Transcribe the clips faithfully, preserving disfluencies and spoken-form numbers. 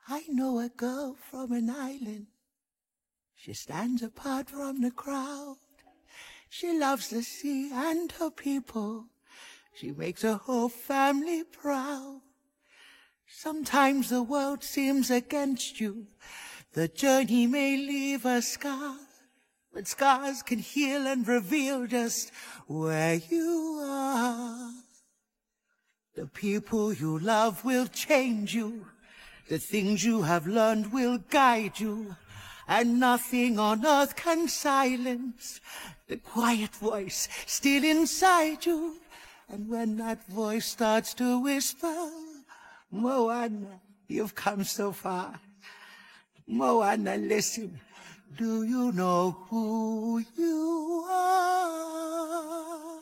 I know a girl from an island. She stands apart from the crowd. She loves the sea and her people. She makes her whole family proud. Sometimes the world seems against you. The journey may leave a scar, but scars can heal and reveal just where you are. The people you love will change you. The things you have learned will guide you. And nothing on earth can silence the quiet voice still inside you. And when that voice starts to whisper, Moana, you've come so far. Moana, listen, do you know who you are?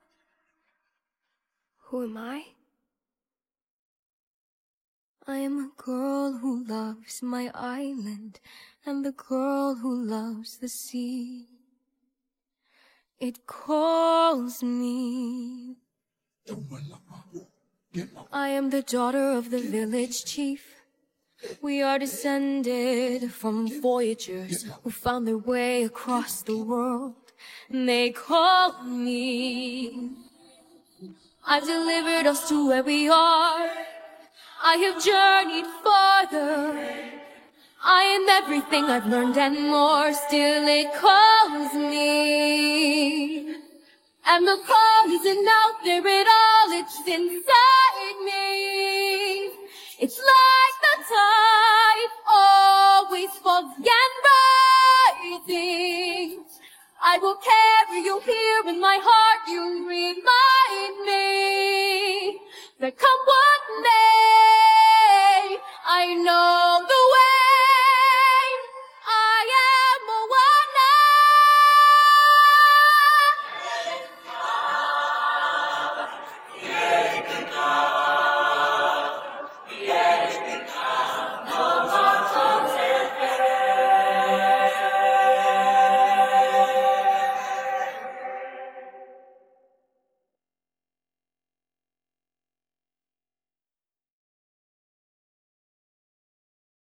Who am I? I am a girl who loves my island, and the girl who loves the sea. It calls me. I am the daughter of the village chief. We are descended from voyagers who found their way across the world. And they call me. I've delivered us to where we are. I have journeyed farther. I am everything I've learned and more. Still it calls me. And the call isn't out there at all, it's inside me. It's like the tide, always fogging and rising. I will carry you here in my heart. You remind me that come what may, I know